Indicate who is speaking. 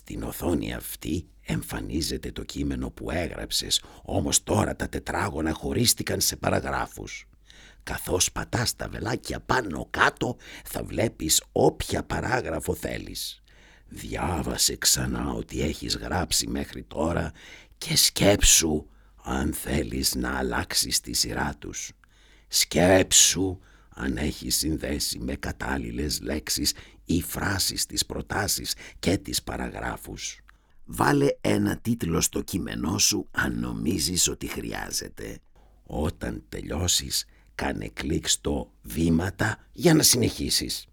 Speaker 1: Στην οθόνη αυτή εμφανίζεται το κείμενο που έγραψες, όμως τώρα τα τετράγωνα χωρίστηκαν σε παραγράφους. Καθώς πατάς τα βελάκια πάνω κάτω θα βλέπεις όποια παράγραφο θέλεις. Διάβασε ξανά ό,τι έχεις γράψει μέχρι τώρα και σκέψου αν θέλεις να αλλάξεις τη σειρά τους. Σκέψου αν έχεις συνδέσει με κατάλληλες λέξεις ή φράσεις τις προτάσεις και τις παραγράφους. Βάλε ένα τίτλο στο κείμενό σου αν νομίζεις ότι χρειάζεται. Όταν τελειώσεις, κάνε κλικ στο «Βήματα» για να συνεχίσεις.